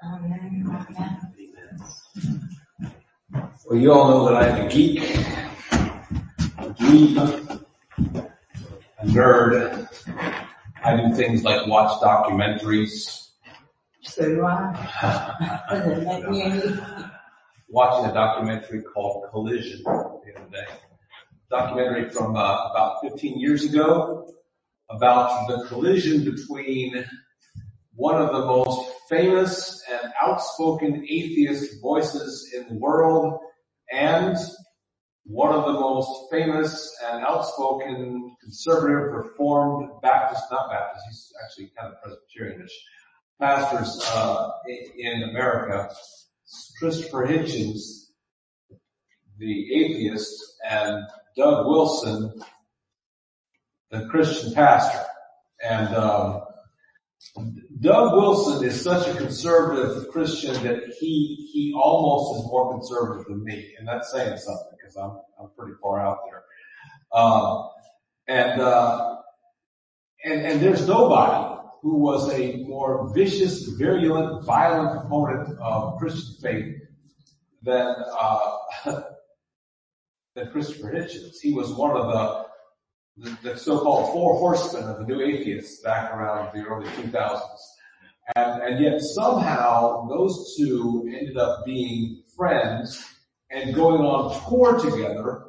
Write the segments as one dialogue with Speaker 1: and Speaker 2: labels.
Speaker 1: Amen.
Speaker 2: Well, you all know that I'm a geek, a dweeb, a nerd. I do things like watch documentaries.
Speaker 1: So do I. Doesn't make me any.
Speaker 2: Watching a documentary called Collision the other day. Documentary from about 15 years ago about the collision between one of the most famous and outspoken atheist voices in the world and one of the most famous and outspoken conservative reformed Baptist, not Baptist, he's actually kind of Presbyterianish, pastors in America, Christopher Hitchens, the atheist, and Doug Wilson, the Christian pastor. And Doug Wilson is such a conservative Christian that he almost is more conservative than me, and that's saying something because I'm pretty far out there. And there's nobody who was a more vicious, virulent, violent opponent of Christian faith than Christopher Hitchens. He was one of the so-called four horsemen of the new atheists back around the early 2000s. And yet somehow those two ended up being friends and going on tour together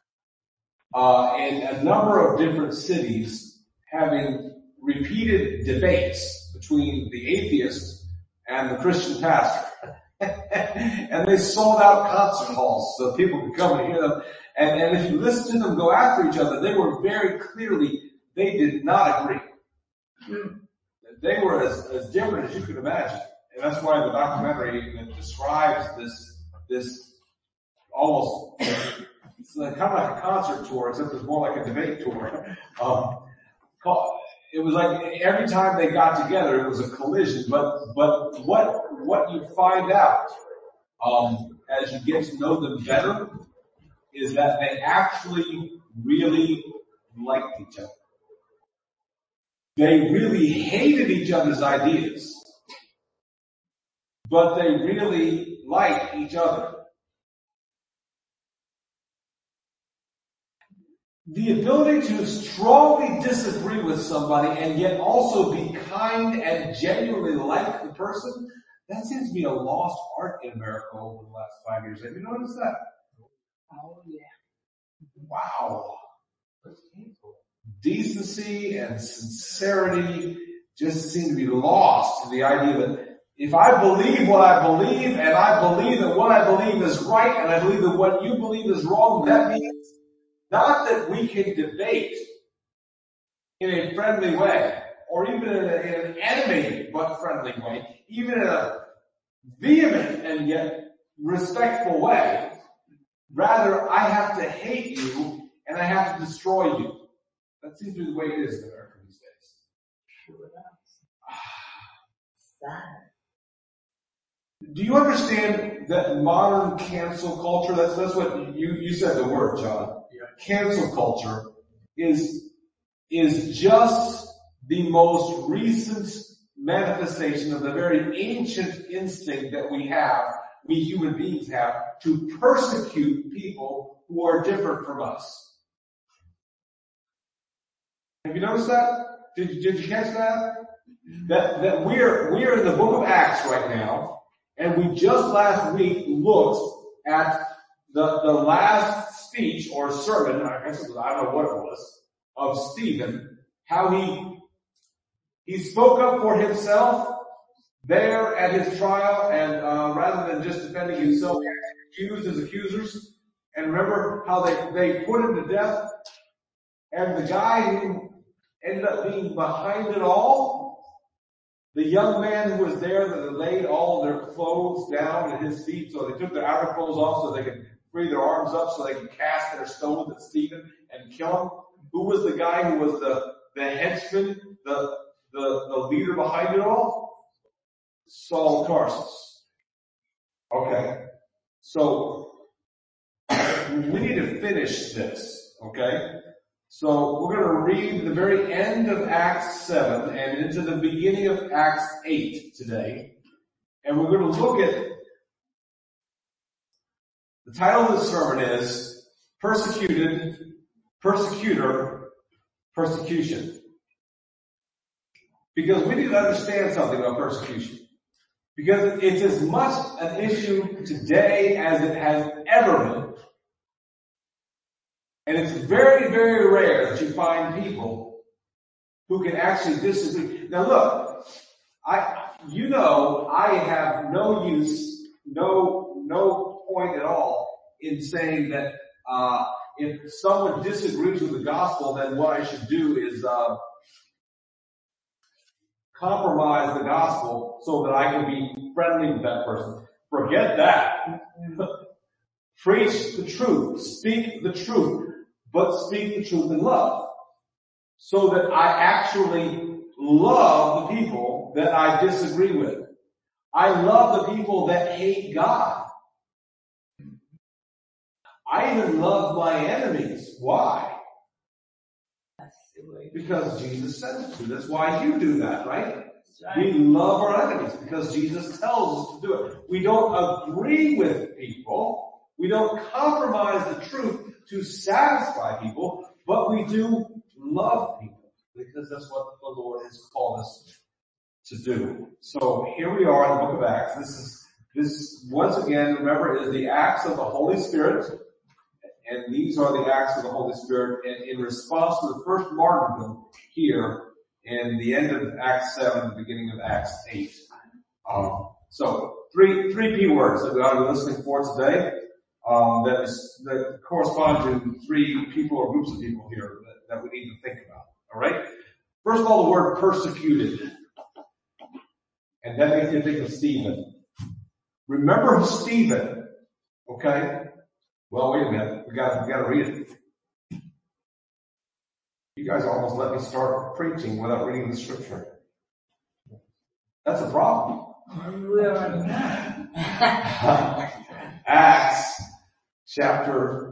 Speaker 2: in a number of different cities, having repeated debates between the atheist and the Christian pastor. And they sold out concert halls so people could come and hear them. And if you listen to them go after each other, they were very clearly, they did not agree. They were as different as you could imagine. And that's why the documentary describes this almost, it's kind of like a concert tour, except it's more like a debate tour. It was like every time they got together, it was a collision. But what you find out, as you get to know them better, is that they actually really liked each other. They really hated each other's ideas, but they really liked each other. The ability to strongly disagree with somebody and yet also be kind and genuinely like the person, that seems to be a lost art in America over the last 5 years. Have you noticed that?
Speaker 1: Oh, yeah.
Speaker 2: Wow. Decency and sincerity just seem to be lost to the idea that if I believe what I believe and I believe that what I believe is right and I believe that what you believe is wrong, that means not that we can debate in a friendly way or even in an animated but friendly way, even in a vehement and yet respectful way. Rather, I have to hate you and I have to destroy you. That seems to be the way it is in America these days.
Speaker 1: Sure does. Sad.
Speaker 2: Do you understand that modern cancel culture, that's what you said the word, John. Yeah. Cancel culture is just the most recent manifestation of the very ancient instinct that we human beings have, to persecute people who are different from us. Have you noticed that? Did you catch that? That we're in the book of Acts right now, and we just last week looked at the last speech or sermon, I guess it was, I don't know what it was, of Stephen, how he spoke up for himself there at his trial, and rather than just defending himself, he accused his accusers. And remember how they put him to death, and the guy who ended up being behind it all, the young man who was there that laid all their clothes down at his feet, so they took their outer clothes off so they could free their arms up so they could cast their stones at Stephen and kill him. Who was the guy who was the henchman, the leader behind it all? Saul Tarsus. Okay. So, we need to finish this, okay? So, we're going to read the very end of Acts 7 and into the beginning of Acts 8 today. And we're going to look at, the title of this sermon is Persecuted, Persecutor, Persecution. Because we need to understand something about persecution. Because it's as much an issue today as it has ever been. And it's very, very rare that you find people who can actually disagree. Now look, I have no use, no point at all in saying that, if someone disagrees with the gospel, then what I should do is, compromise the gospel so that I can be friendly with that person. Forget that. Preach the truth. Speak the truth. But speak the truth in love. So that I actually love the people that I disagree with. I love the people that hate God. I even love my enemies. Why? Because Jesus said it to. That's why you do that, right? Right? We love our enemies because Jesus tells us to do it. We don't agree with people. We don't compromise the truth to satisfy people, but we do love people because that's what the Lord has called us to do. So here we are in the book of Acts. This once again, remember, is the acts of the Holy Spirit. And these are the acts of the Holy Spirit in response to the first martyrdom here in the end of Acts 7, the beginning of Acts 8. So three key words that we ought to be listening for today, that correspond to three people or groups of people here that we need to think about. All right? First of all, the word persecuted. And that makes you think of Stephen. Remember Stephen, okay? Well, wait a minute. We gotta read it. You guys almost let me start preaching without reading the scripture. That's a problem. Acts chapter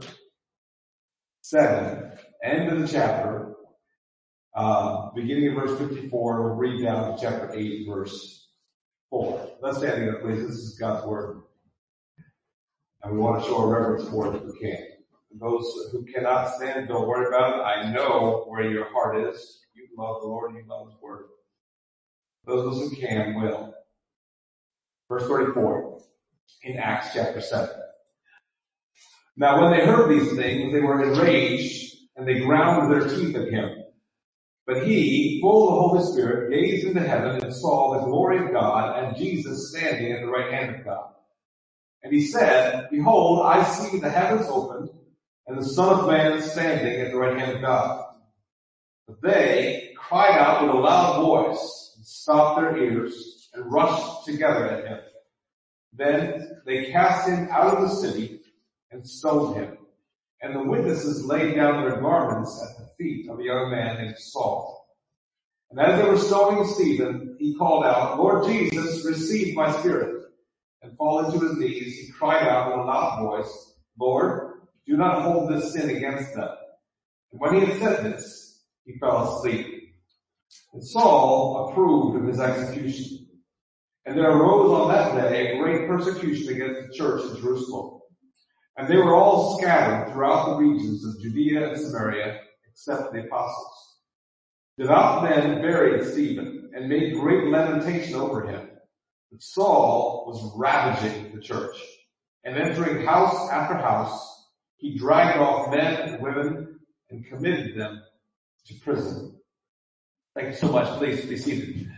Speaker 2: 7, end of the chapter, beginning of verse 54, we'll read down to chapter 8, verse 4. Let's stand together, please. This is God's word. And we want to show a reverence for it if we can. Those who cannot stand, don't worry about it. I know where your heart is. You love the Lord and you love His word. Those of us who can will. Verse 34 in Acts chapter 7. Now when they heard these things, they were enraged and they ground their teeth at him. But he, full of the Holy Spirit, gazed into heaven and saw the glory of God and Jesus standing at the right hand of God. And he said, Behold, I see the heavens opened, and the Son of Man standing at the right hand of God. But they cried out with a loud voice, and stopped their ears, and rushed together at him. Then they cast him out of the city, and stoned him. And the witnesses laid down their garments at the feet of a young man named Saul. And as they were stoning Stephen, he called out, Lord Jesus, receive my spirit. And falling to his knees, he cried out with a loud voice, Lord, do not hold this sin against them. And when he had said this, he fell asleep. And Saul approved of his execution. And there arose on that day a great persecution against the church in Jerusalem. And they were all scattered throughout the regions of Judea and Samaria, except the apostles. Devout men buried Stephen and made great lamentation over him. But Saul was ravaging the church, and entering house after house, he dragged off men and women and committed them to prison. Thank you so much. Please be seated.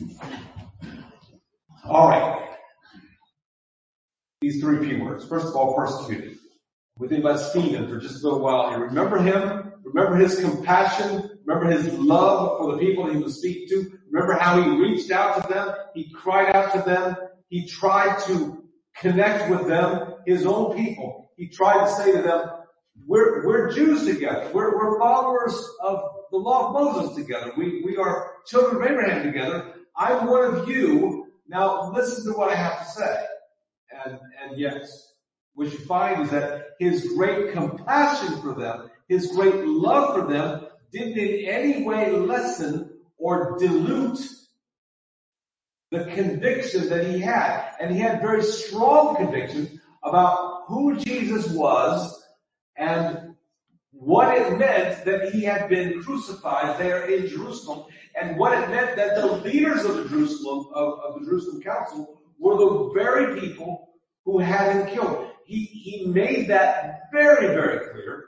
Speaker 2: All right. These three key words. First of all, persecuted. We think about Stephen for just a little while here. Remember him? Remember his compassion? Remember his love for the people he was speaking to? Remember how he reached out to them? He cried out to them. He tried to connect with them, his own people. He tried to say to them, we're Jews together. We're followers of the law of Moses together. We are children of Abraham together. I'm one of you. Now listen to what I have to say. And yes, what you find is that his great compassion for them, his great love for them, didn't in any way lessen or dilute the conviction that he had. And he had very strong conviction about who Jesus was and what it meant that he had been crucified there in Jerusalem, and what it meant that the leaders of the Jerusalem Council were the very people who had him killed. He made that very, very clear.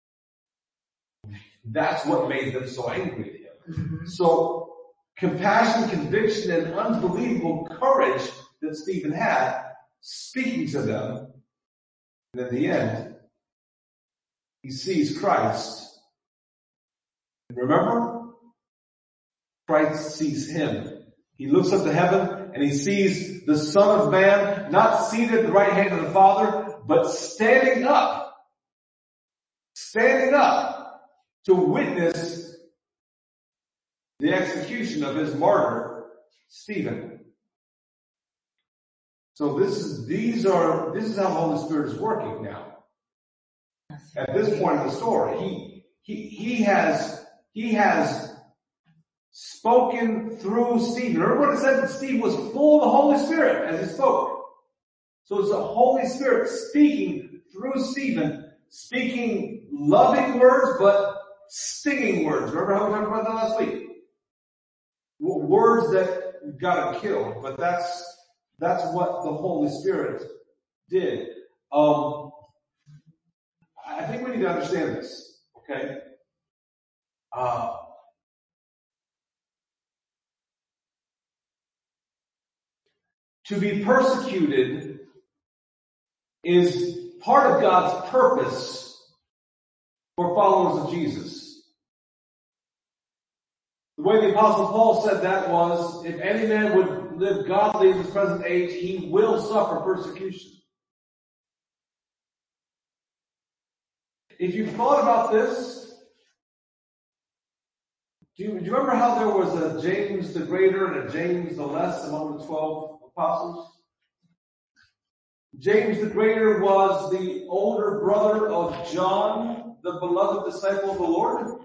Speaker 2: That's what made them so angry at him. So compassion, conviction, and unbelievable courage that Stephen had, speaking to them, and in the end, he sees Christ. And remember, Christ sees him. He looks up to heaven and he sees the Son of Man, not seated at the right hand of the Father, but standing up to witness the execution of his martyr, Stephen. So this is how the Holy Spirit is working now. At this point in the story, he has spoken through Stephen. Remember what it said that Stephen was full of the Holy Spirit as he spoke. So it's the Holy Spirit speaking through Stephen, speaking loving words, but stinging words. Remember how we talked about that last week? Words that got him killed, but that's what the Holy Spirit did. I think we need to understand this, okay? To be persecuted is part of God's purpose for followers of Jesus. The way the Apostle Paul said that was, if any man would live godly in this present age, he will suffer persecution. If you've thought about this, do you remember how there was a James the Greater and a James the Less among the 12 apostles? James the Greater was the older brother of John, the beloved disciple of the Lord.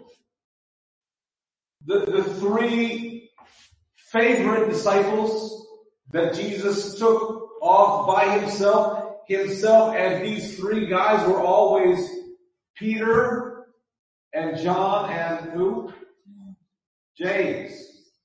Speaker 2: The three favorite disciples that Jesus took off by himself, and these three guys were always Peter and John and who? James.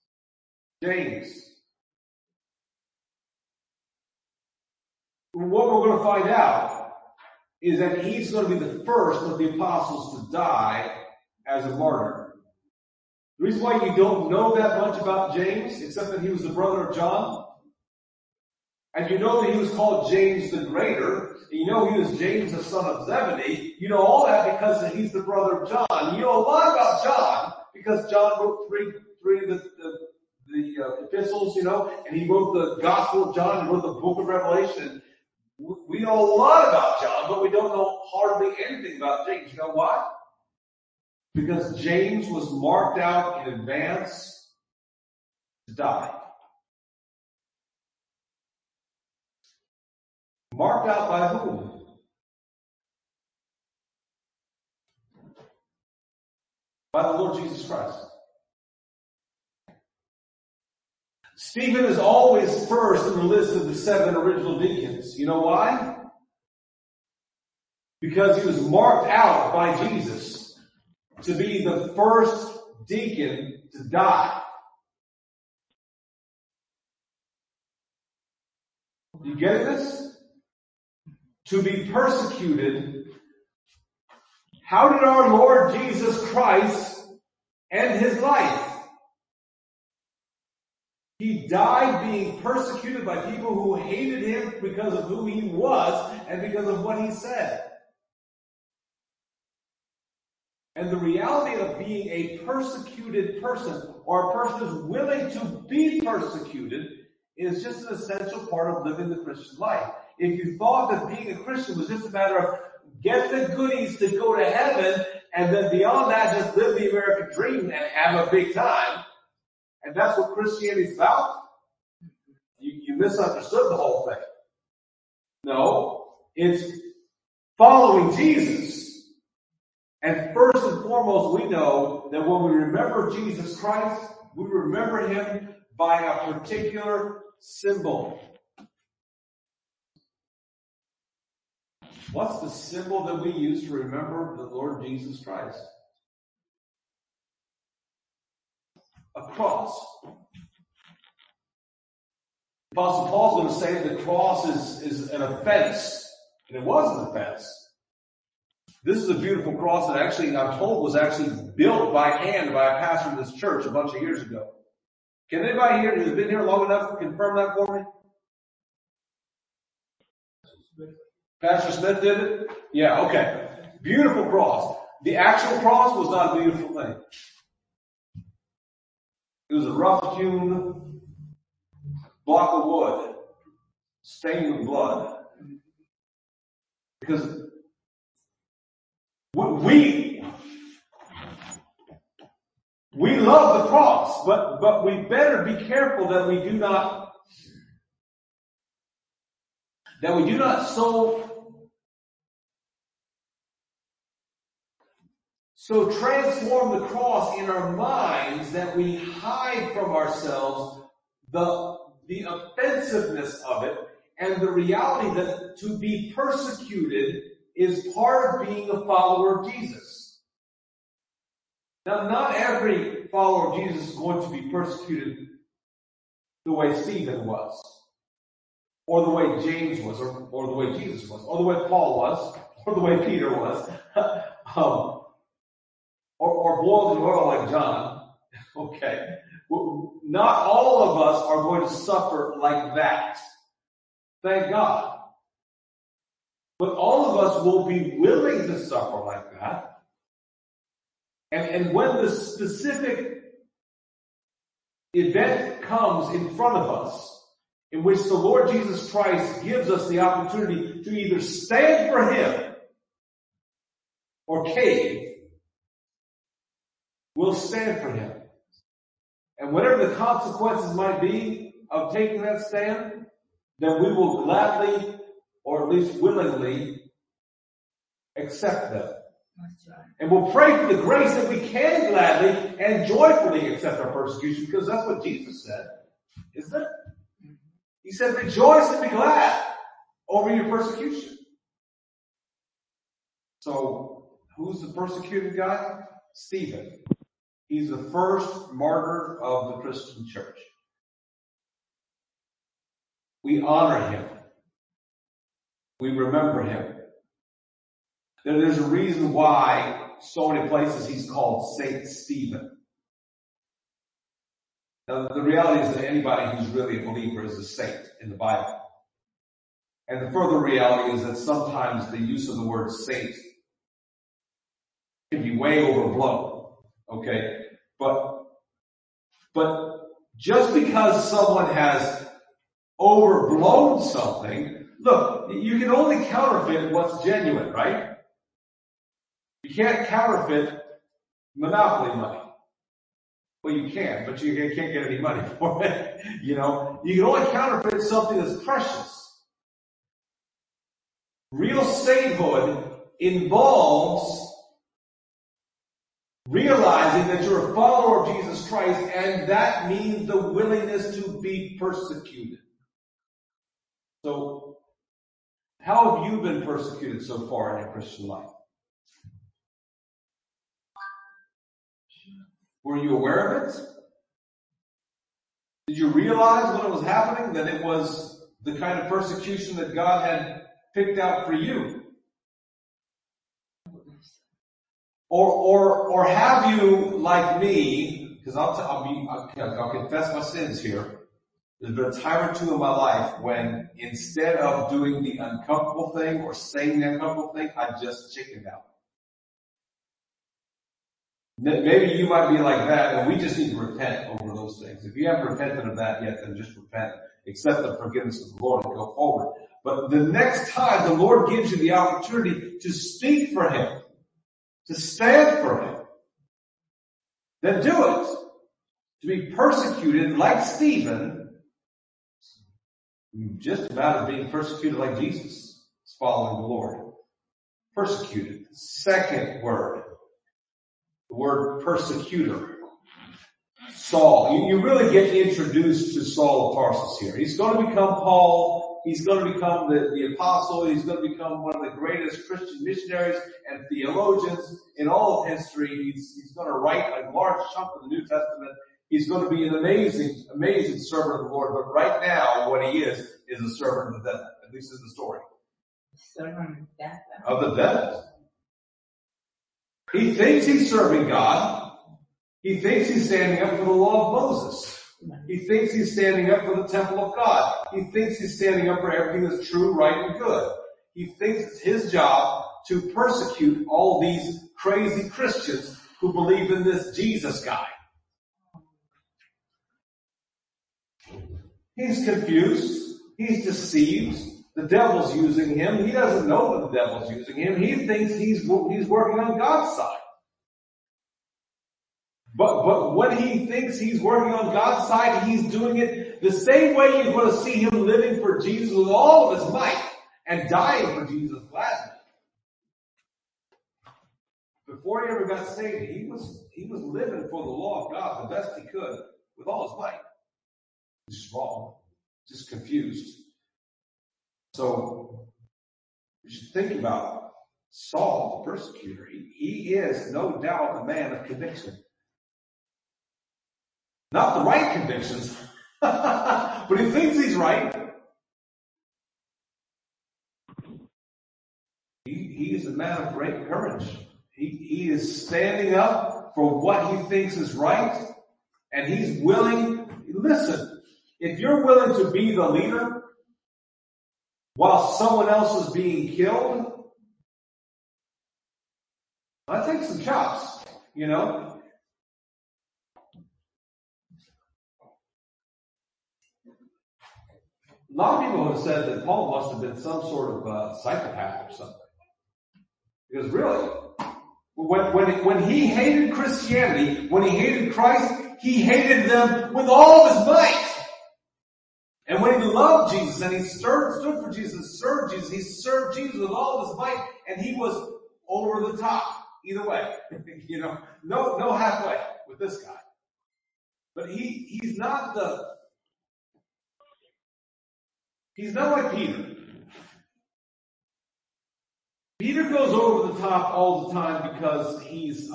Speaker 2: What we're going to find out is that he's going to be the first of the apostles to die as a martyr. The reason why you don't know that much about James, except that he was the brother of John, and you know that he was called James the Greater, and you know he was James the son of Zebedee, you know all that because he's the brother of John. You know a lot about John because John wrote three of the epistles, and he wrote the Gospel of John, and wrote the book of Revelation. We know a lot about John, but we don't know hardly anything about James. You know why? Because James was marked out in advance to die. Marked out by whom? By the Lord Jesus Christ. Stephen is always first in the list of the 7 original deacons. You know why? Because he was marked out by Jesus to be the first deacon to die. You get this? To be persecuted. How did our Lord Jesus Christ end his life? He died being persecuted by people who hated him because of who he was and because of what he said. And the reality of being a persecuted person, or a person who's willing to be persecuted, is just an essential part of living the Christian life. If you thought that being a Christian was just a matter of get the goodies to go to heaven, and then beyond that just live the American dream and have a big time, and that's what Christianity is about, you misunderstood the whole thing. No, it's following Jesus. And first and foremost, we know that when we remember Jesus Christ, we remember him by a particular symbol. What's the symbol that we use to remember the Lord Jesus Christ? A cross. Apostle Paul's going to say the cross is an offense. And it was an offense. This is a beautiful cross that actually, I'm told, was actually built by hand by a pastor of this church a bunch of years ago. Can anybody here who's been here long enough confirm that for me? Pastor Smith did it? Yeah, okay. Beautiful cross. The actual cross was not a beautiful thing. It was a rough-hewn block of wood, stained with blood. Because we love the cross, but we better be careful that we do not so transform the cross in our minds that we hide from ourselves the offensiveness of it and the reality that to be persecuted is part of being a follower of Jesus. Now, not every follower of Jesus is going to be persecuted the way Stephen was, or the way James was, or the way Jesus was, or the way Paul was, or the way Peter was, or boiled in oil like John. Okay. Not all of us are going to suffer like that. Thank God. But all of us will be willing to suffer like that. And when the specific event comes in front of us, in which the Lord Jesus Christ gives us the opportunity to either stand for Him or cave, we'll stand for Him. And whatever the consequences might be of taking that stand, then we will gladly, or at least willingly, accept them.
Speaker 1: That's right.
Speaker 2: And we'll pray for the grace that we can gladly and joyfully accept our persecution, because that's what Jesus said, isn't it? He said, rejoice and be glad over your persecution. So, who's the persecuted guy? Stephen. He's the first martyr of the Christian church. We honor him. We remember him. There's a reason why so many places he's called Saint Stephen. Now, the reality is that anybody who's really a believer is a saint in the Bible. And the further reality is that sometimes the use of the word saint can be way overblown. Okay? But just because someone has overblown something, look, you can only counterfeit what's genuine, right? You can't counterfeit monopoly money. Well, you can, but you can't get any money for it. You know, you can only counterfeit something that's precious. Real sainthood involves realizing that you're a follower of Jesus Christ, and that means the willingness to be persecuted. So, how have you been persecuted so far in your Christian life? Were you aware of it? Did you realize when it was happening that it was the kind of persecution that God had picked out for you? Or have you, like me, because I'll confess my sins here. There's been a time or two in my life when instead of doing the uncomfortable thing or saying the uncomfortable thing, I just chickened out. Maybe you might be like that, and we just need to repent over those things. If you haven't repented of that yet, then just repent. Accept the forgiveness of the Lord and go forward. But the next time the Lord gives you the opportunity to speak for Him, to stand for Him, then do it. To be persecuted like Stephen, just about as being persecuted like Jesus is following the Lord. Persecuted. Second word. The word persecutor. Saul. You really get introduced to Saul of Tarsus here. He's going to become Paul. He's going to become the apostle. He's going to become one of the greatest Christian missionaries and theologians in all of history. He's going to write a large chunk of the New Testament. He's going to be an amazing, amazing servant of the Lord. But right now, what he is a servant of the devil. At least in the story.
Speaker 1: Servant
Speaker 2: of the devil. He thinks he's serving God. He thinks he's standing up for the law of Moses. He thinks he's standing up for the temple of God. He thinks he's standing up for everything that's true, right, and good. He thinks it's his job to persecute all these crazy Christians who believe in this Jesus guy. He's confused. He's deceived. The devil's using him. He doesn't know that the devil's using him. He thinks he's working on God's side. But when he thinks he's working on God's side, he's doing it the same way you're going to see him living for Jesus with all of his might and dying for Jesus gladly. Before he ever got saved, he was living for the law of God the best he could with all his might. He's wrong, just confused. So you should think about Saul, the persecutor. He is no doubt a man of conviction. Not the right convictions, but he thinks he's right. He is a man of great courage. He is standing up for what he thinks is right, and he's willing. Listen, if you're willing to be the leader while someone else is being killed, that takes some chops, you know. A lot of people have said that Paul must have been some sort of psychopath or something. Because really, when he hated Christianity, when he hated Christ, he hated them with all of his might. And when he loved Jesus and he stood for Jesus, served Jesus, he served Jesus with all of his might, and he was over the top. Either way, you know, no halfway with this guy. But he's not like Peter. Peter goes over the top all the time because he's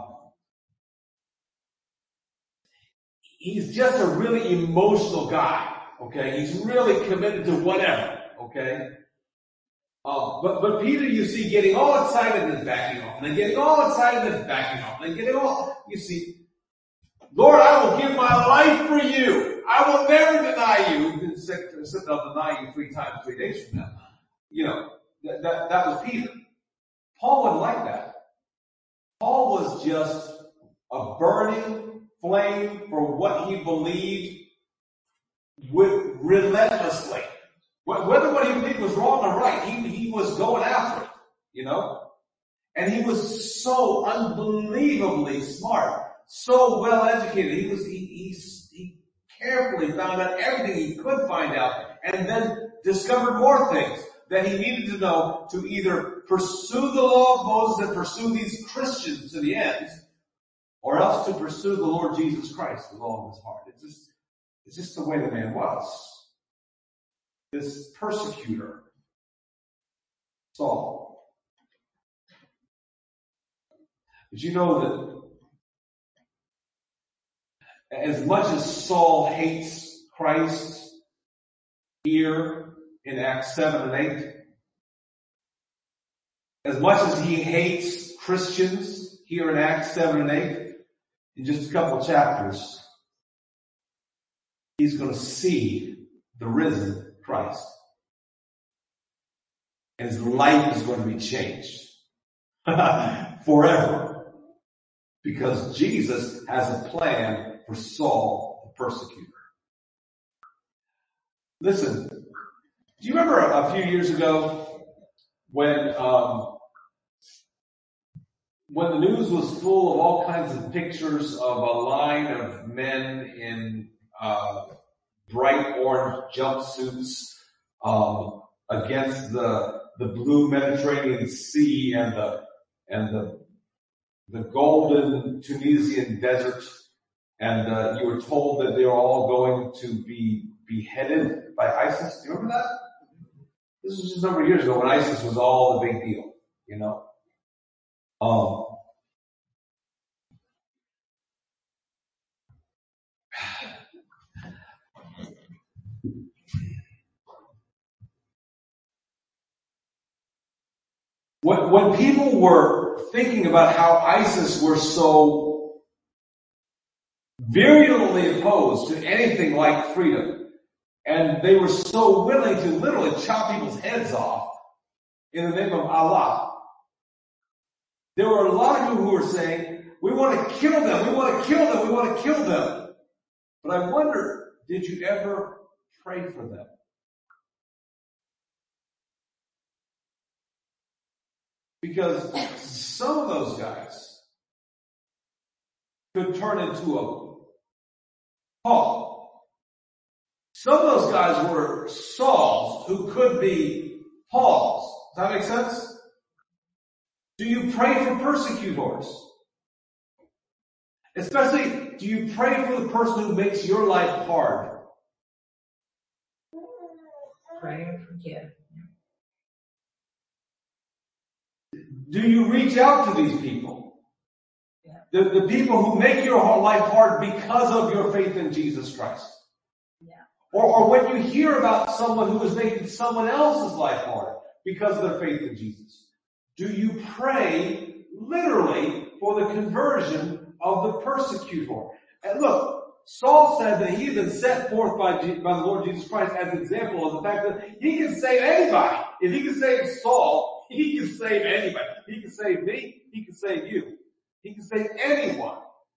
Speaker 2: just a really emotional guy. Okay, he's really committed to whatever. Okay, but Peter, you see, getting all excited and backing off, and then getting all excited and backing off, and then getting all, you see, Lord, I will give my life for you. I will never deny you. He said, I'll deny you 3 times, 3 days from now. You know, that was Peter. Paul wasn't like that. Paul was just a burning flame for what he believed relentlessly. Whether what he did was wrong or right, he was going after it, you know? And he was so unbelievably smart, so well educated. He carefully found out everything he could find out, and then discovered more things that he needed to know to either pursue the law of Moses and pursue these Christians to the end, or else to pursue the Lord Jesus Christ with all of his heart. It's just the way the man was. This persecutor, Saul. Did you know that as much as Saul hates Christ here in Acts 7 and 8, as much as he hates Christians here in Acts 7 and 8, in just a couple of chapters, he's going to see the risen Christ. And his life is going to be changed forever. Because Jesus has a plan for Saul, the persecutor. Listen, do you remember a few years ago when the news was full of all kinds of pictures of a line of men in bright orange jumpsuits against the blue Mediterranean Sea and the golden Tunisian desert, And you were told that they were all going to be beheaded by ISIS. Do you remember that? This was just a number of years ago when ISIS was all the big deal, you know. When people were thinking about how ISIS were so virulently opposed to anything like freedom, and they were so willing to literally chop people's heads off in the name of Allah, there were a lot of people who were saying, we want to kill them, we want to kill them, we want to kill them. But I wonder, did you ever pray for them? Because some of those guys could turn into a Paul. Some of those guys were Sauls who could be Pauls. Does that make sense? Do you pray for persecutors? Especially, do you pray for the person who makes your life hard?
Speaker 1: Pray and forgive.
Speaker 2: Do you reach out to these people? Yeah. The people who make your life hard because of your faith in Jesus Christ.
Speaker 1: Yeah.
Speaker 2: Or when you hear about someone who is making someone else's life hard because of their faith in Jesus, do you pray literally for the conversion of the persecutor? And look, Saul said that he had been set forth by the Lord Jesus Christ as an example of the fact that he can save anybody. If he can save Saul, he can save anybody. He can save me. He can save you. He can save anyone.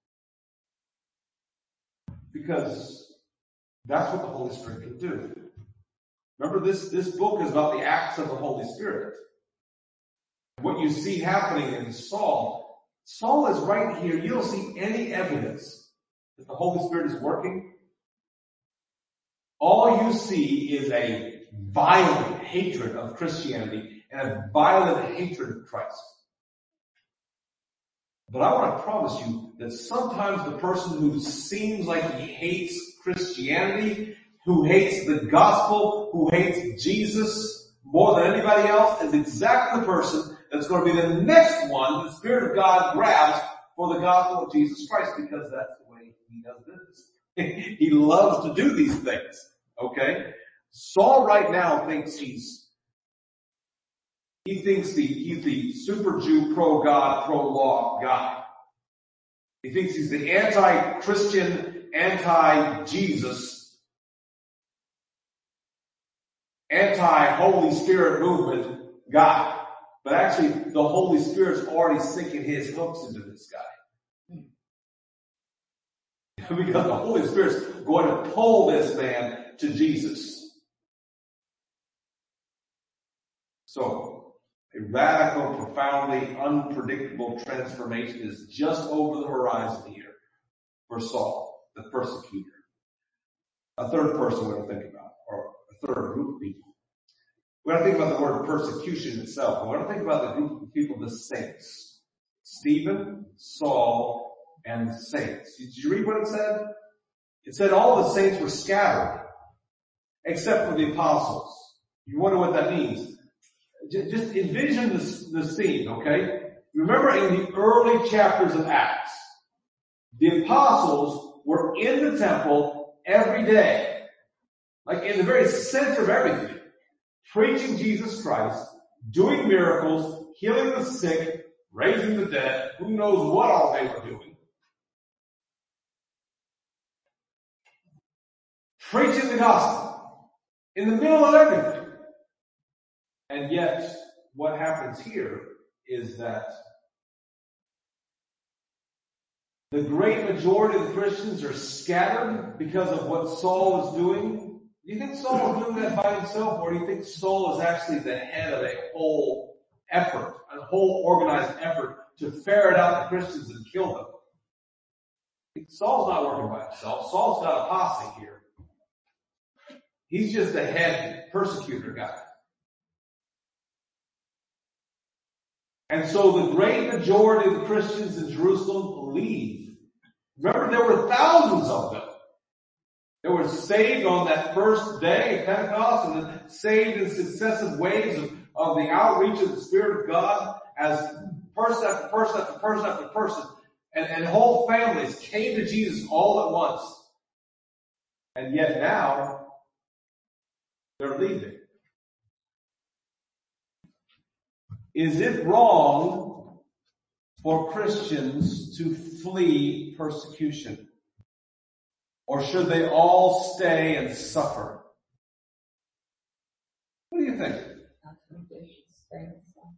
Speaker 2: Because that's what the Holy Spirit can do. Remember, this book is about the acts of the Holy Spirit. What you see happening in Saul is right here. You don't see any evidence that the Holy Spirit is working. All you see is a violent hatred of Christianity and a violent hatred of Christ. But I want to promise you that sometimes the person who seems like he hates Christianity, who hates the gospel, who hates Jesus more than anybody else, is exactly the person that's going to be the next one the Spirit of God grabs for the gospel of Jesus Christ, because that's the way he does business. He loves to do these things. Okay? Saul right now thinks he's the super Jew, pro-God, pro-law guy. He thinks he's the anti-Christian, anti-Jesus, anti-Holy Spirit movement guy. But actually, the Holy Spirit's already sinking his hooks into this guy. Because the Holy Spirit's going to pull this man to Jesus. So, a radical, profoundly unpredictable transformation is just over the horizon here for Saul, the persecutor. A third person we're going to think about, or a third group of people. We're going to think about the word persecution itself. We're going to think about the group of people, the saints. Stephen, Saul, and the saints. Did you read what it said? It said all the saints were scattered, except for the apostles. You wonder what that means. Just envision the scene, okay? Remember in the early chapters of Acts, the apostles were in the temple every day, like in the very center of everything, preaching Jesus Christ, doing miracles, healing the sick, raising the dead, who knows what all they were doing. Preaching the gospel in the middle of everything. And yet, what happens here is that the great majority of the Christians are scattered because of what Saul is doing. Do you think Saul is doing that by himself, or do you think Saul is actually the head of a whole effort, a whole organized effort to ferret out the Christians and kill them? Saul's not working by himself. Saul's got a posse here. He's just the head persecutor guy. And so the great majority of the Christians in Jerusalem believe Remember, there were thousands of them. They were saved on that first day of Pentecost and then saved in successive waves of the outreach of the Spirit of God as person after person after person after person. And whole families came to Jesus all at once. And yet now, they're leaving. Is it wrong for Christians to flee persecution? Or should they all stay and suffer? What do you think?
Speaker 1: I think they should stay and suffer.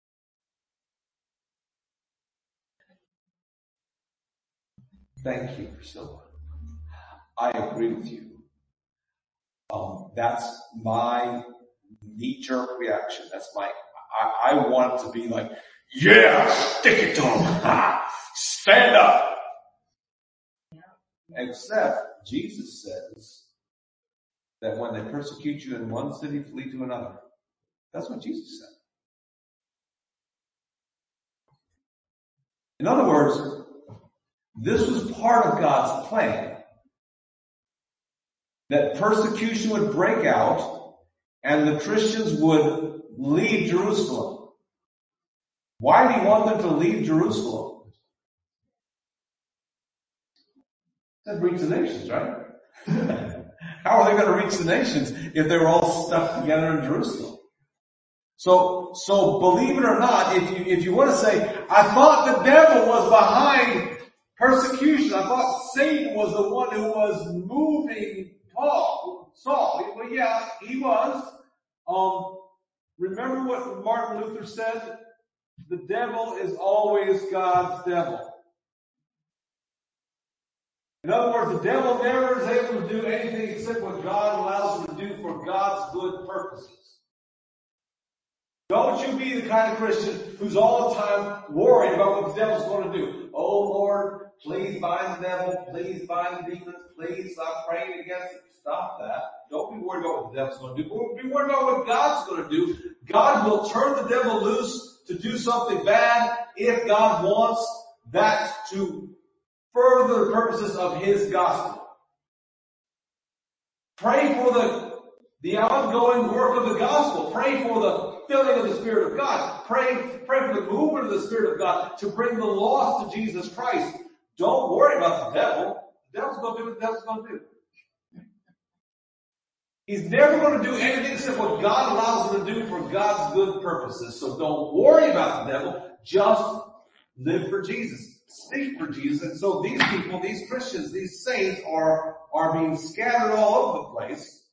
Speaker 2: Thank you, Priscilla. I agree with you. That's my knee-jerk reaction. That's I want to be like, yeah, stick it to them. Stand up. Except Jesus says that when they persecute you in one city, flee to another. That's what Jesus said. In other words, this was part of God's plan. That persecution would break out and the Christians would leave Jerusalem. Why do you want them to leave Jerusalem? That reach the nations, right? How are they going to reach the nations if they were all stuck together in Jerusalem? So believe it or not, if you want to say, I thought the devil was behind persecution. I thought Satan was the one who was moving Saul. Well, yeah, he was. Remember what Martin Luther said? The devil is always God's devil. In other words, the devil never is able to do anything except what God allows him to do for God's good purposes. Don't you be the kind of Christian who's all the time worried about what the devil's going to do. Oh Lord, please bind the devil. Please bind the demons. Please stop praying against it. Stop that. Don't be worried about what the devil's going to do. Be worried about what God's going to do. God will turn the devil loose to do something bad if God wants that to further the purposes of His gospel. Pray for the ongoing work of the gospel. Pray for the filling of the Spirit of God. Pray for the movement of the Spirit of God to bring the lost to Jesus Christ. Don't worry about the devil. The devil's going to do what the devil's going to do. He's never going to do anything except what God allows him to do for God's good purposes. So don't worry about the devil. Just live for Jesus. Speak for Jesus. And so these people, these Christians, these saints are being scattered all over the place,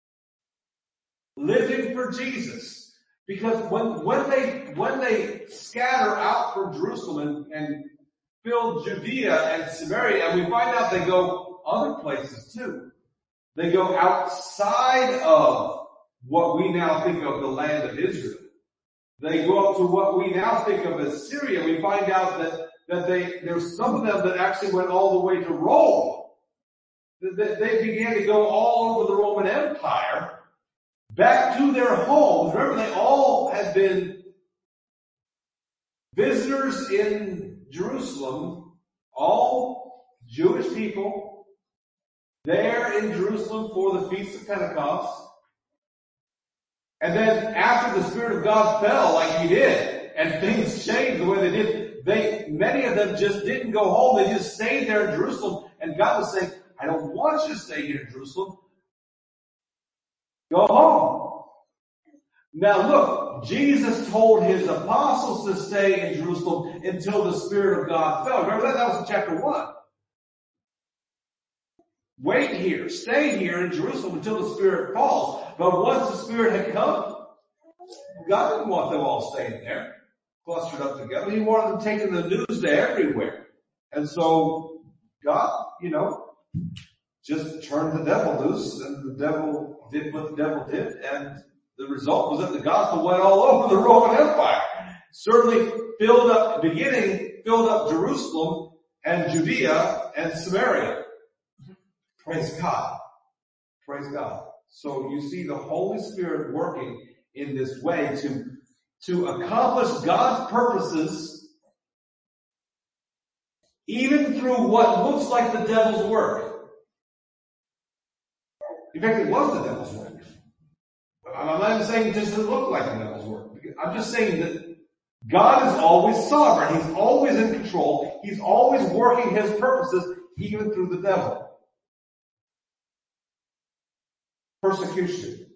Speaker 2: living for Jesus. Because when they scatter out from Jerusalem and fill Judea and Samaria, and we find out they go other places too. They go outside of what we now think of the land of Israel. They go up to what we now think of as Syria. We find out that there's some of them that actually went all the way to Rome. They began to go all over the Roman Empire, back to their homes. Remember, they all had been visitors in Jerusalem, all Jewish people, there in Jerusalem for the Feast of Pentecost. And then after the Spirit of God fell like He did, and things changed the way they did, many of them just didn't go home. They just stayed there in Jerusalem. And God was saying, I don't want you to stay here in Jerusalem. Go home. Now look, Jesus told His apostles to stay in Jerusalem until the Spirit of God fell. Remember that? That was in chapter 1. Wait here, stay here in Jerusalem until the Spirit falls. But once the Spirit had come, God didn't want them all staying there, clustered up together. He wanted them taking the news to everywhere. And so God, just turned the devil loose, and the devil did what the devil did, and the result was that the gospel went all over the Roman Empire. Certainly filled up Jerusalem and Judea and Samaria. Praise God. Praise God. So you see the Holy Spirit working in this way to accomplish God's purposes even through what looks like the devil's work. In fact, it was the devil's work. I'm not even saying it doesn't look like the devil's work. I'm just saying that God is always sovereign. He's always in control. He's always working His purposes, even through the devil. Persecution.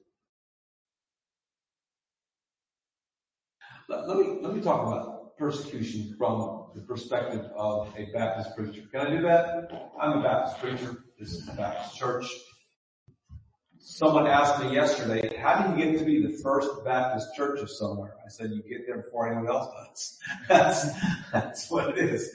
Speaker 2: Let me talk about persecution from the perspective of a Baptist preacher. Can I do that? I'm a Baptist preacher. This is a Baptist church. Someone asked me yesterday, how do you get to be the first Baptist church of somewhere? I said, you get there before anyone else does. That's what it is.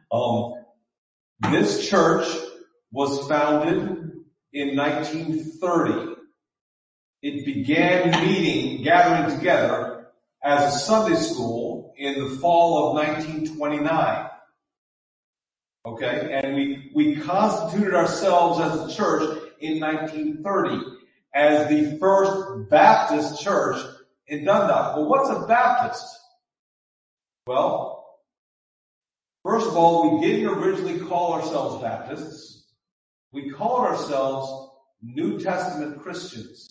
Speaker 2: This church was founded in 1930. It began gathering together as a Sunday school in the fall of 1929. Okay? And we constituted ourselves as a church in 1930 as the first Baptist church in Dundalk. Well, what's a Baptist? Well, first of all, we didn't originally call ourselves Baptists. We called ourselves New Testament Christians.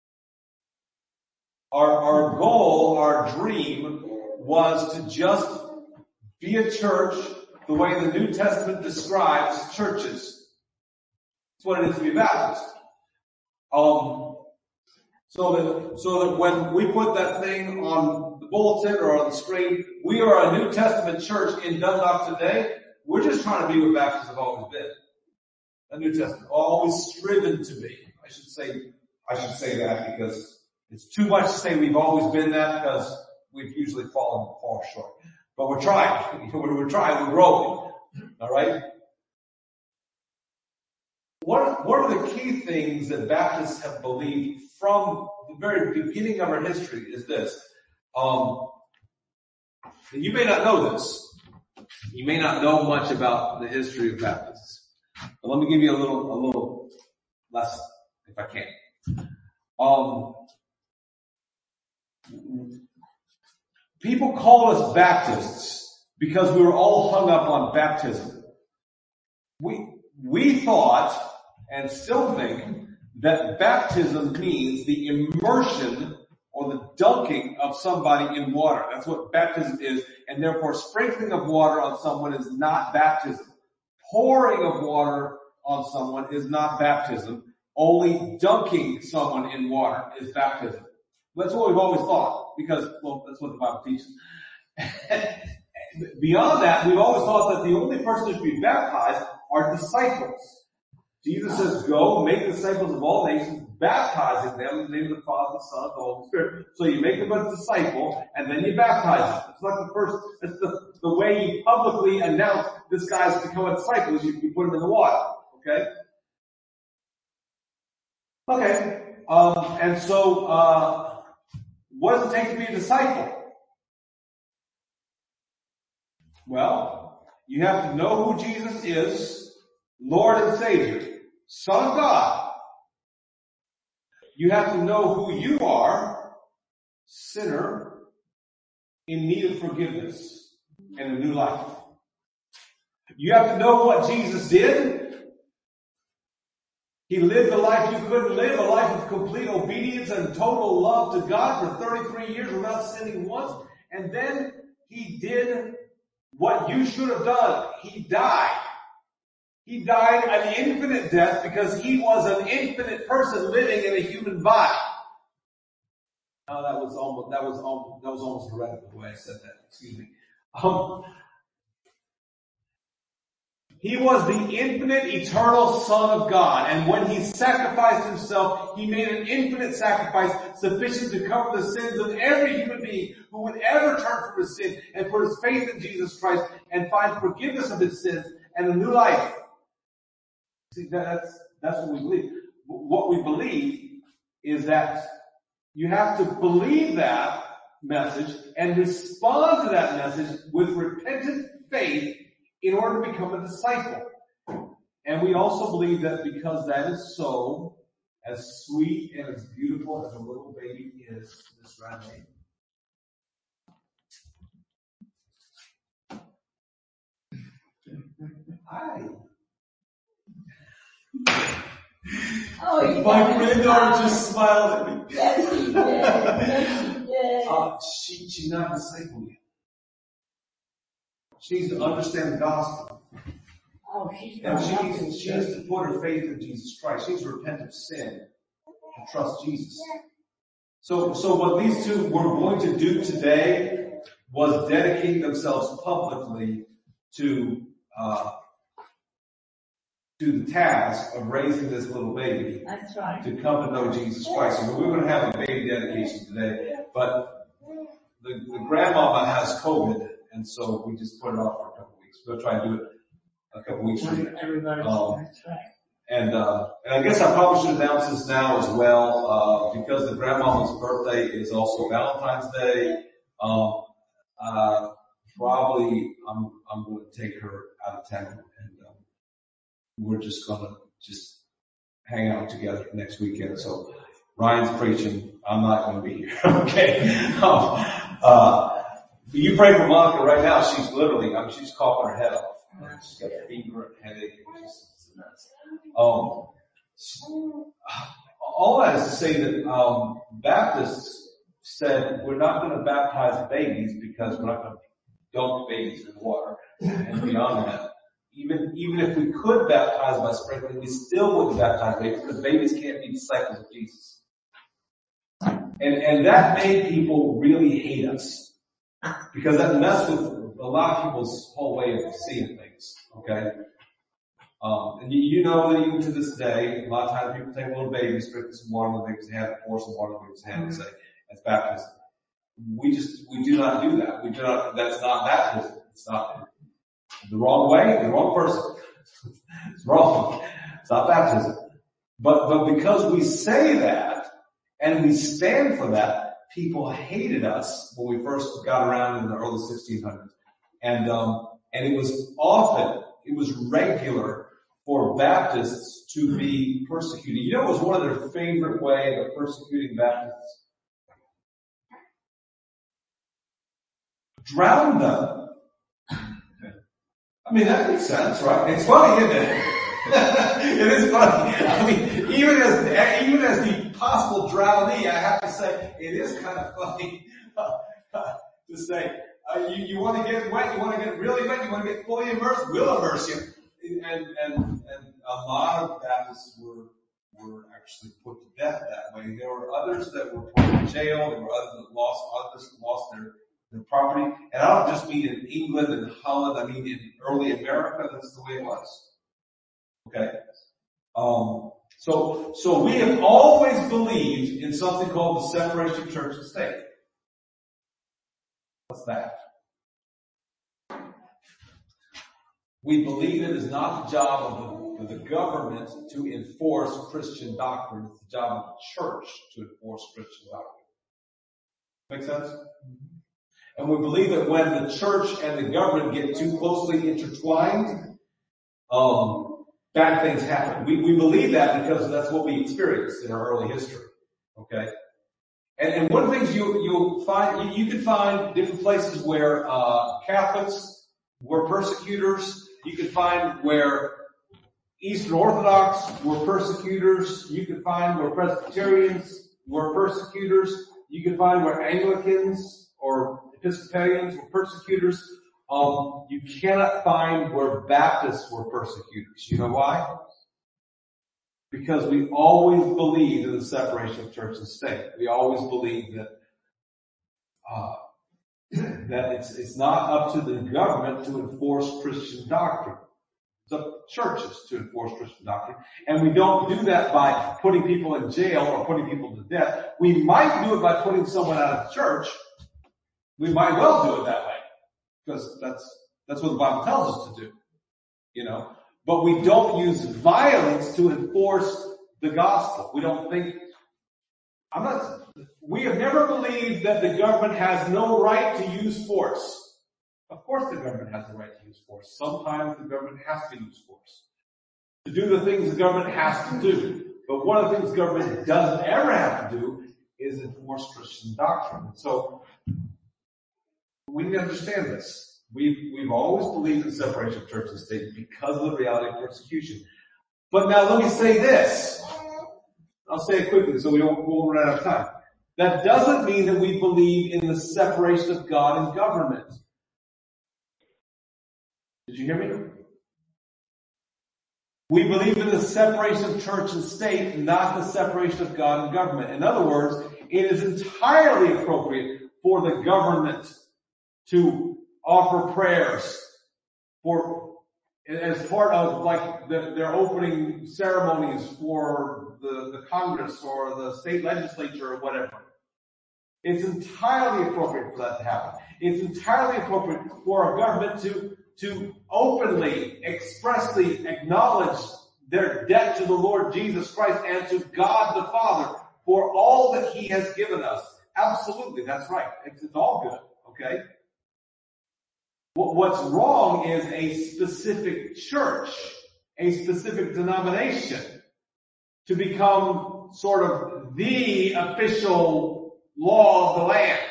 Speaker 2: Our goal, our dream, was to just be a church the way the New Testament describes churches. That's what it is to be Baptist. So that when we put that thing on the bulletin or on the screen, we are a New Testament church in Dundalk today. We're just trying to be what Baptists have always been. A New Testament, always striven to be. I should say that because it's too much to say we've always been that because we've usually fallen far short. But we're trying. We're trying. We're growing. All right. One of the key things that Baptists have believed from the very beginning of our history is this. You may not know this. You may not know much about the history of Baptists. But let me give you a little lesson, if I can. People call us Baptists because we were all hung up on baptism. We thought, and still think, that baptism means the immersion or the dunking of somebody in water. That's what baptism is, and therefore sprinkling of water on someone is not baptism. Pouring of water on someone is not baptism. Only dunking someone in water is baptism. That's what we've always thought, because, well, that's what the Bible teaches. Beyond that, we've always thought that the only person who should be baptized are disciples. Jesus says, go, make disciples of all nations, baptizing them in the name of the Father, the Son, and the Holy Spirit. So you make them a disciple, and then you baptize them. It's like it's the way you publicly announce this guy's become a disciple is you put him in the water. Okay? Okay. And so, what does it take to be a disciple? Well, you have to know who Jesus is, Lord and Savior, Son of God. You have to know who you are, sinner, in need of forgiveness and a new life. You have to know what Jesus did. He lived the life you couldn't live, a life of complete obedience and total love to God for 33 years without sinning once. And then He did what you should have done. He died. He died an infinite death because He was an infinite person living in a human body. Oh, that was almost heretical the way I said that. Excuse me. He was the infinite, eternal Son of God. And when He sacrificed Himself, He made an infinite sacrifice sufficient to cover the sins of every human being who would ever turn from his sin and put his faith in Jesus Christ and find forgiveness of his sins and a new life. See, that's what we believe. What we believe is that you have to believe that message and respond to that message with repentant faith in order to become a disciple. And we also believe that because that is so, as sweet and as beautiful as a little baby is, this Randy, Hi.
Speaker 1: Oh,
Speaker 2: My granddaughter just smiled at me.
Speaker 1: Yes, she did. Yes, she did.
Speaker 2: She's not disabled yet. She needs to understand the gospel.
Speaker 1: Oh, she's
Speaker 2: And
Speaker 1: going
Speaker 2: she needs to put her faith in Jesus Christ. She needs to repent of sin and trust Jesus. So what these two were going to do today was dedicate themselves publicly to the task of raising this little baby.
Speaker 1: That's right.
Speaker 2: To come to know Jesus Christ. So we're going to have a baby dedication today, but the grandmama has COVID, and so we just put it off for a couple of weeks. We'll try and do it a couple of weeks from now.
Speaker 1: Everybody, that's right.
Speaker 2: And I guess I probably should announce this now as well, because the grandmama's birthday is also Valentine's Day. Probably I'm going to take her out of town, and we're just going to hang out together next weekend. So Ryan's preaching. I'm not going to be here. Okay. You pray for Monica right now. She's literally, she's coughing her head off. She's got a fever and headache. It's nuts. All that is to say that, Baptists said we're not going to baptize babies because we're not going to dunk babies in water. And beyond that, even if we could baptize by sprinkling, we still wouldn't baptize babies because babies can't be disciples of Jesus. And that made people really hate us because that messed with a lot of people's whole way of seeing things. Okay. And you know that even to this day, a lot of times people take a little baby, sprinkle some water on the baby's hand, pour some water on the baby's hand and say, that's baptism. We do not do that. That's not baptism. It's not the wrong way, the wrong person. It's wrong. It's not baptism. But because we say that and we stand for that, people hated us when we first got around in the early 1600s. And it was regular for Baptists to be persecuted. You know, it was one of their favorite way of persecuting Baptists. Drown them. I mean, that makes sense, right? It's funny, isn't it? It is funny. I mean, even as the possible drownee, I have to say, it is kind of funny to say, you want to get wet, you want to get really wet, you want to get fully immersed, we'll immerse you. And a lot of Baptists were actually put to death that way. There were others that were put in jail, there were others that lost their property. And I don't just mean in England and Holland, I mean in early America, that's the way it was. Okay? So we have always believed in something called the separation of church and state. What's that? We believe it is not the job of the government to enforce Christian doctrine. It's the job of the church to enforce Christian doctrine. Make sense? And we believe that when the church and the government get too closely intertwined, bad things happen. We believe that because that's what we experienced in our early history. Okay? And one of the things you'll find, you can find different places where Catholics were persecutors. You can find where Eastern Orthodox were persecutors. You can find where Presbyterians were persecutors. You can find where Anglicans or Episcopalians were persecutors. You cannot find where Baptists were persecutors. You know why? Because we always believed in the separation of church and state. We always believed that that it's not up to the government to enforce Christian doctrine. It's up to churches to enforce Christian doctrine. And we don't do that by putting people in jail or putting people to death. We might do it by putting someone out of the church. We might well do it that way. Because that's what the Bible tells us to do. You know? But we don't use violence to enforce the gospel. We have never believed that the government has no right to use force. Of course the government has the right to use force. Sometimes the government has to use force to do the things the government has to do. But one of the things the government doesn't ever have to do is enforce Christian doctrine. So we need to understand this. We've always believed in separation of church and state because of the reality of persecution. But now let me say this. I'll say it quickly so we won't run out of time. That doesn't mean that we believe in the separation of God and government. Did you hear me? We believe in the separation of church and state, not the separation of God and government. In other words, it is entirely appropriate for the government to offer prayers as part of like their opening ceremonies for the Congress or the state legislature or whatever. It's entirely appropriate for that to happen. It's entirely appropriate for a government to openly, expressly acknowledge their debt to the Lord Jesus Christ and to God the Father for all that He has given us. Absolutely, that's right. It's all good, okay? What's wrong is a specific church, a specific denomination, to become sort of the official law of the land.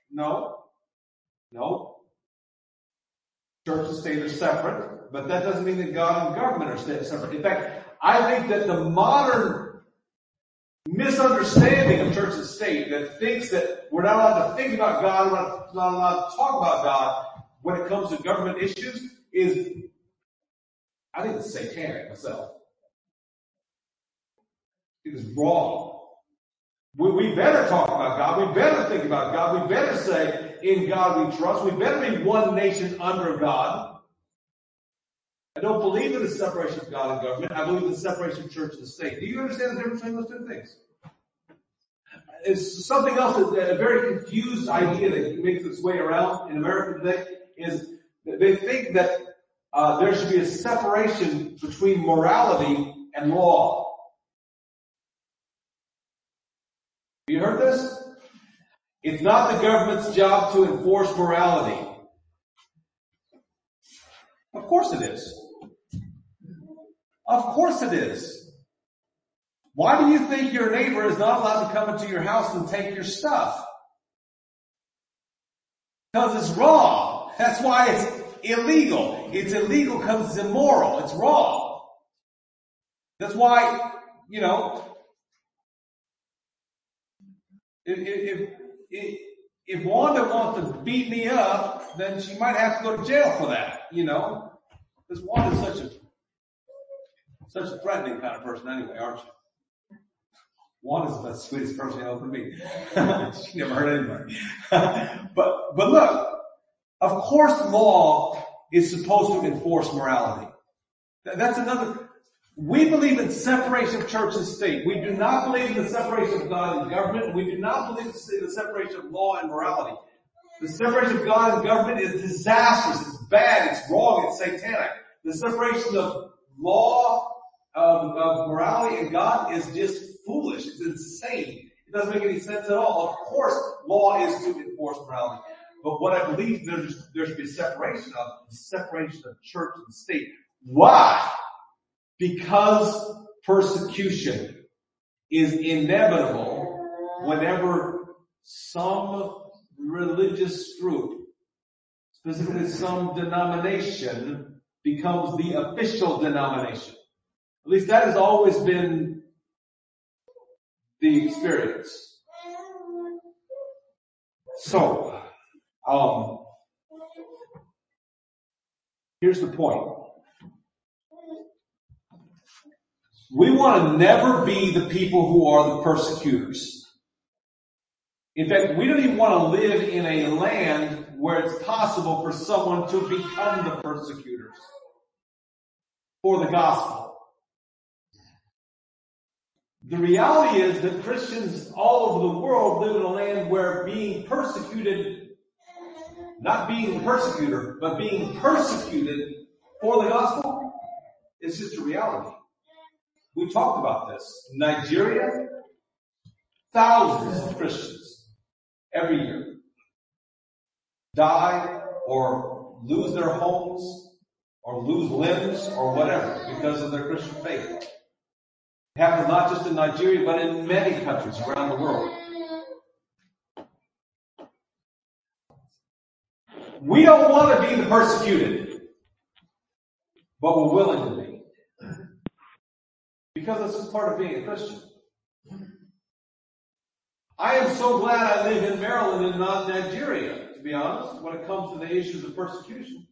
Speaker 2: No. Church and state are separate, but that doesn't mean that God and government are separate. In fact, I think that the modern misunderstanding of church and state that thinks that we're not allowed to think about God, we're not allowed to talk about God when it comes to government issues is, I think it's satanic myself. It is wrong. We better talk about God. We better think about God. We better say, in God we trust. We better be one nation under God. I don't believe in the separation of God and government. I believe in the separation of church and state. Do you understand the difference between those two things? It's something else, a very confused idea that makes its way around in America today is that they think that there should be a separation between morality and law. Have you heard this? It's not the government's job to enforce morality. Of course it is. Of course it is. Why do you think your neighbor is not allowed to come into your house and take your stuff? Because it's wrong. That's why it's illegal. It's illegal because it's immoral. It's wrong. That's why, if Wanda wants to beat me up, then she might have to go to jail for that, Because Wanda's such a threatening kind of person anyway, aren't you? Wanda's the sweetest person I know can be. She never hurt anybody. But look, of course law is supposed to enforce morality. That's another. We believe in separation of church and state. We do not believe in the separation of God and government. We do not believe in the separation of law and morality. The separation of God and government is disastrous. It's bad. It's wrong. It's satanic. The separation of law, of morality and God is just foolish. It's insane. It doesn't make any sense at all. Of course, law is to enforce morality. But what I believe there should be a separation of, the separation of church and state. Why? Because persecution is inevitable whenever some religious group, specifically some denomination, becomes the official denomination. At least that has always been the experience. So, here's the point. We want to never be the people who are the persecutors. In fact, we don't even want to live in a land where it's possible for someone to become the persecutors for the gospel. The reality is that Christians all over the world live in a land where being persecuted, not being the persecutor, but being persecuted for the gospel is just a reality. We talked about this. In Nigeria, thousands of Christians every year die or lose their homes or lose limbs or whatever because of their Christian faith. It happens not just in Nigeria, but in many countries around the world. We don't want to be the persecuted, but we're willing to be. Because this is part of being a Christian. I am so glad I live in Maryland and not Nigeria, to be honest, when it comes to the issues of persecution.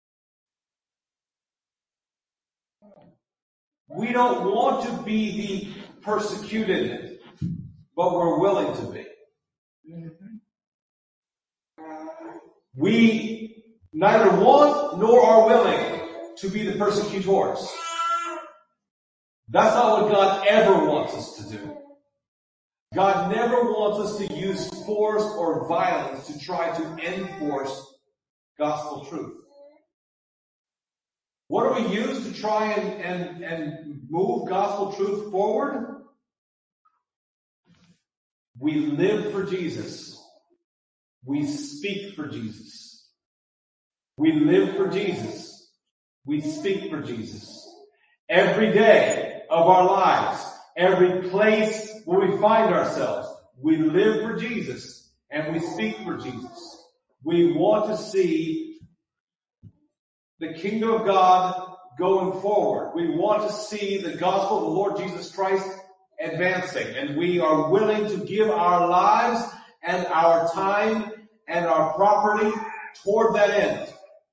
Speaker 2: We don't want to be the persecuted, but we're willing to be. We neither want nor are willing to be the persecutors. That's not what God ever wants us to do. God never wants us to use force or violence to try to enforce gospel truth. What do we use to try and move gospel truth forward? We live for Jesus. We speak for Jesus. We live for Jesus. We speak for Jesus. Every day of our lives, every place where we find ourselves, we live for Jesus and we speak for Jesus. We want to see the kingdom of God going forward. We want to see the gospel of the Lord Jesus Christ advancing, and we are willing to give our lives and our time and our property toward that end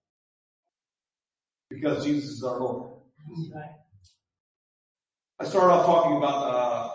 Speaker 2: because Jesus is our Lord. I started off talking about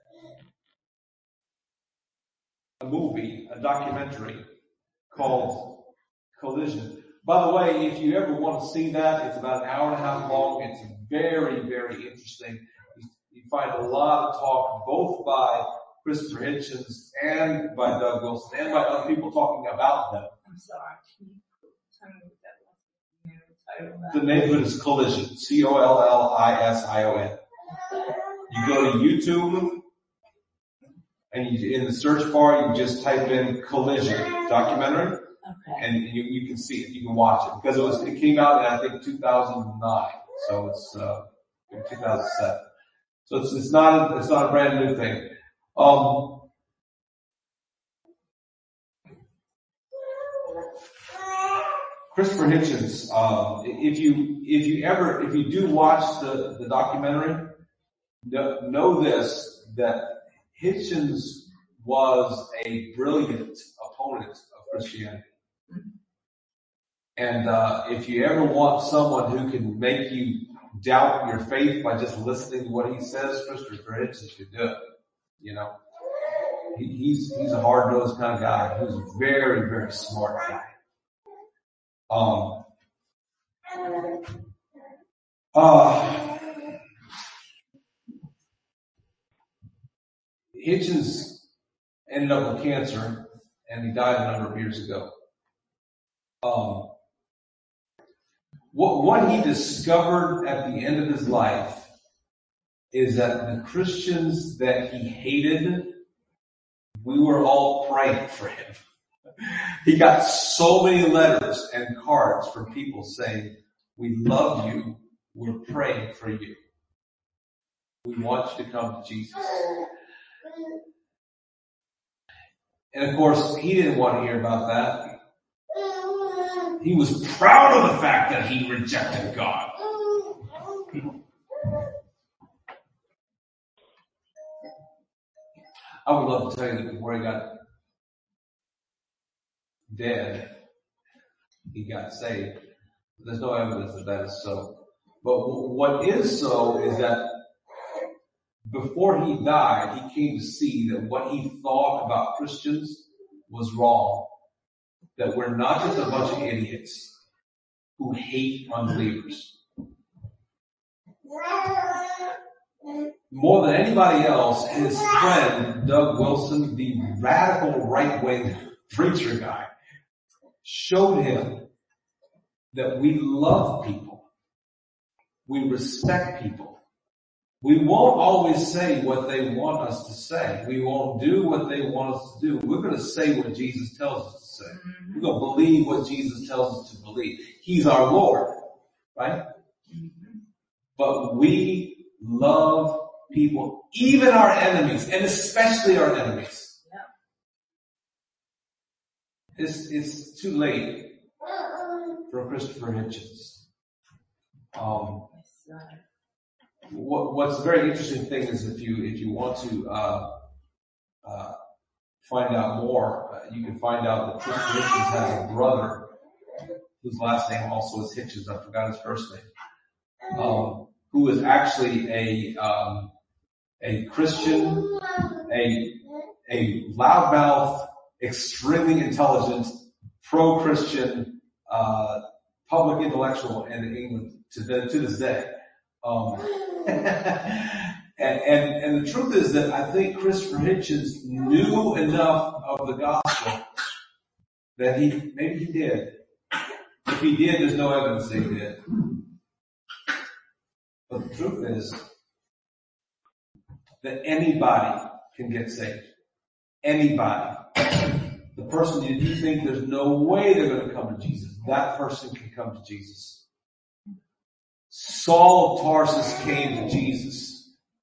Speaker 2: a movie, a documentary called Collision. By the way, if you ever want to see that, it's about an hour and a half long. It's very, very interesting. You find a lot of talk both by Christopher Hitchens and by Doug Wilson and by other people talking about them.
Speaker 1: I'm sorry. Can you tell me what that was?
Speaker 2: The neighborhood is Collision. Collision. You go to YouTube and in the search bar you just type in Collision documentary. Okay. And you can see it. You can watch it because it came out in I think 2009. So it's in 2007. So it's not a brand new thing. Christopher Hitchens, if you do watch the documentary, know this, that Hitchens was a brilliant opponent of Christianity. And if you ever want someone who can make you doubt your faith by just listening to what he says, Christopher Hitchens could do it. You know, he's a hard-nosed kind of guy. He's a very, very smart guy. Hitchens ended up with cancer, and he died a number of years ago. What he discovered at the end of his life is that the Christians that he hated, we were all praying for him. He got so many letters and cards from people saying, "We love you. We're praying for you. We want you to come to Jesus." And of course, he didn't want to hear about that. He was proud of the fact that he rejected God. I would love to tell you that before he got dead, he got saved. There's no evidence that that is so. But what is so is that before he died, he came to see that what he thought about Christians was wrong. That we're not just a bunch of idiots who hate unbelievers. More than anybody else, his friend, Doug Wilson, the radical right-wing preacher guy, showed him that we love people. We respect people. We won't always say what they want us to say. We won't do what they want us to do. We're going to say what Jesus tells us to say. We're going to believe what Jesus tells us to believe. He's our Lord, right? But we love people, even our enemies, and especially our enemies. It's too late
Speaker 3: for Christopher Hitchens. What's a very interesting thing is if you want to find out more, you can find out that Christopher Hitchens has a brother whose last name also is Hitchens. I forgot his first name. Who is actually a Christian, a loudmouth, extremely intelligent, pro-Christian, public intellectual in England to this day. And the truth is that I think Christopher Hitchens knew enough of the gospel that maybe he did. If he did, there's no evidence that he did. But the truth is that anybody can get saved. Anybody. The person you think there's no way they're going to come to Jesus, that person can come to Jesus. Saul of Tarsus came to Jesus.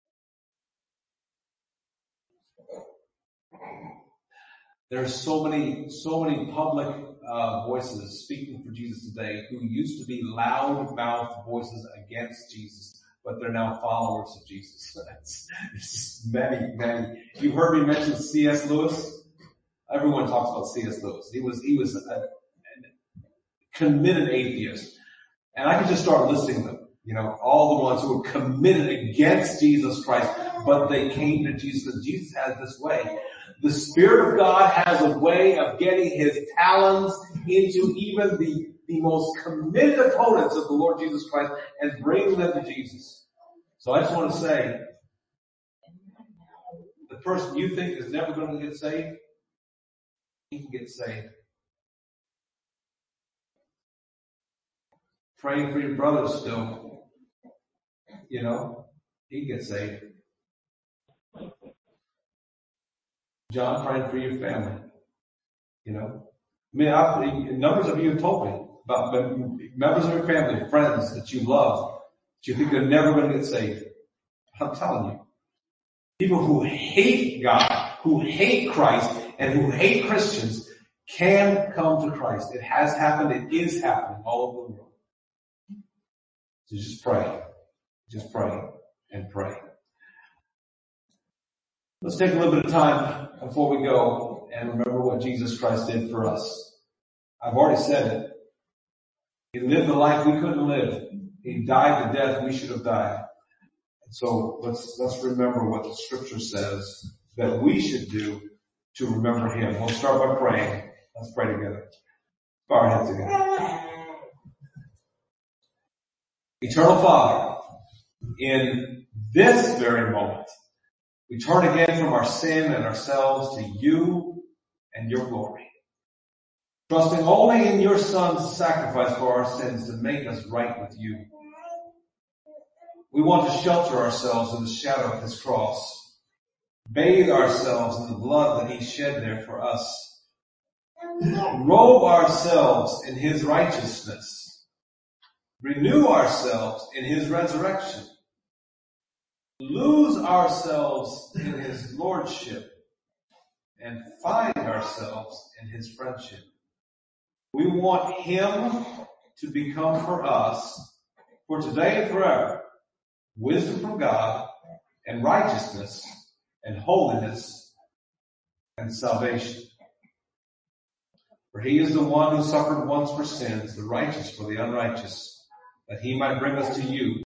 Speaker 3: There's so many public voices speaking for Jesus today who used to be loud-mouthed voices against Jesus, but they're now followers of Jesus. It's many. You've heard me mention C.S. Lewis. Everyone talks about C.S. Lewis. He was a committed atheist. And I could just start listing them. All the ones who were committed against Jesus Christ, but they came to Jesus. And Jesus has this way. The Spirit of God has a way of getting His talons into even the most committed opponents of the Lord Jesus Christ and bringing them to Jesus. So I just want to say, the person you think is never going to get saved, he can get saved. Praying for your brothers still. He can get saved. John, praying for your family. Numbers of you have told me about members of your family, friends that you love, that you think they're never going to get saved. I'm telling you. People who hate God, who hate Christ, and who hate Christians can come to Christ. It has happened. It is happening all over the world. So just pray. Just pray and pray. Let's take a little bit of time before we go and remember what Jesus Christ did for us. I've already said it. He lived the life we couldn't live. He died the death we should have died. And so let's remember what the Scripture says that we should do to remember Him. We'll start by praying. Let's pray together. Bow our heads together. Eternal Father, in this very moment, we turn again from our sin and ourselves to You and Your glory, trusting only in Your Son's sacrifice for our sins to make us right with You. We want to shelter ourselves in the shadow of His cross, bathe ourselves in the blood that He shed there for us, robe ourselves in His righteousness, renew ourselves in His resurrection, lose ourselves in His lordship, and find ourselves in His friendship. We want Him to become for us, for today and forever, wisdom from God and righteousness and holiness and salvation. For He is the one who suffered once for sins, the righteous for the unrighteous, that He might bring us to You,